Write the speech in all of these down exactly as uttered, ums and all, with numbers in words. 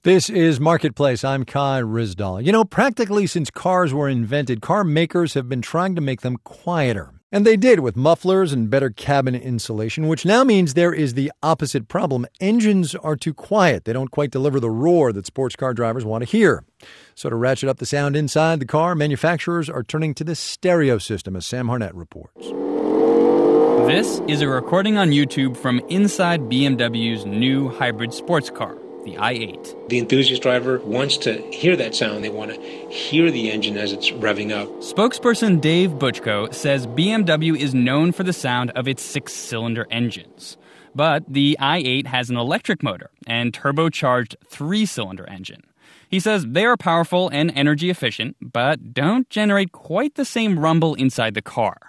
This is Marketplace. I'm Kai Rizdal. You know, practically since cars were invented, car makers have been trying to make them quieter. And they did with mufflers and better cabin insulation, which now means there is the opposite problem. Engines are too quiet. They don't quite deliver the roar that sports car drivers want to hear. So to ratchet up the sound inside the car, manufacturers are turning to the stereo system, as Sam Harnett reports. This is a recording on YouTube from inside B M W's new hybrid sports car, the i eight. The enthusiast driver wants to hear that sound. They want to hear the engine as it's revving up. Spokesperson Dave Butchko says B M W is known for the sound of its six-cylinder engines. But the i eight has an electric motor and turbocharged three-cylinder engine. He says they are powerful and energy efficient, but don't generate quite the same rumble inside the car.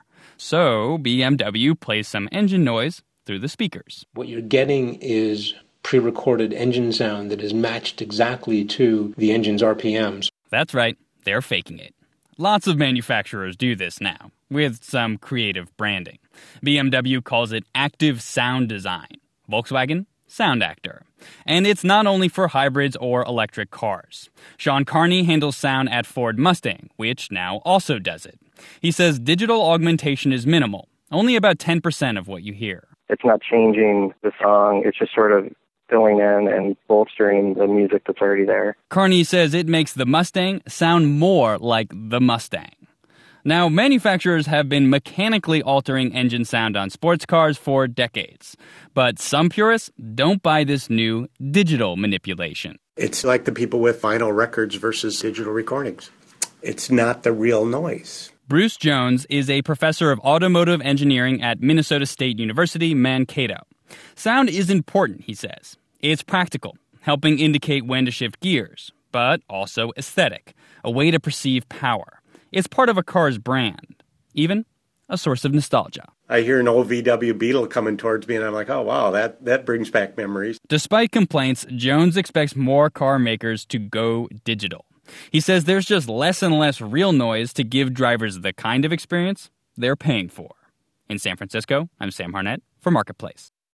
So B M W plays some engine noise through the speakers. What you're getting is pre-recorded engine sound that is matched exactly to the engine's R P Ms. That's right, they're faking it. Lots of manufacturers do this now, with some creative branding. B M W calls it active sound design. Volkswagen, sound actor. And it's not only for hybrids or electric cars. Sean Carney handles sound at Ford Mustang, which now also does it. He says digital augmentation is minimal, only about ten percent of what you hear. It's not changing the song, it's just sort of filling in and bolstering the music that's already there. Carney says it makes the Mustang sound more like the Mustang. Now, manufacturers have been mechanically altering engine sound on sports cars for decades. But some purists don't buy this new digital manipulation. It's like the people with vinyl records versus digital recordings. It's not the real noise. Bruce Jones is a professor of automotive engineering at Minnesota State University, Mankato. Sound is important, he says. It's practical, helping indicate when to shift gears, but also aesthetic, a way to perceive power. It's part of a car's brand, even a source of nostalgia. I hear an old V W Beetle coming towards me, and I'm like, oh, wow, that, that brings back memories. Despite complaints, Jones expects more car makers to go digital. He says there's just less and less real noise to give drivers the kind of experience they're paying for. In San Francisco, I'm Sam Harnett for Marketplace.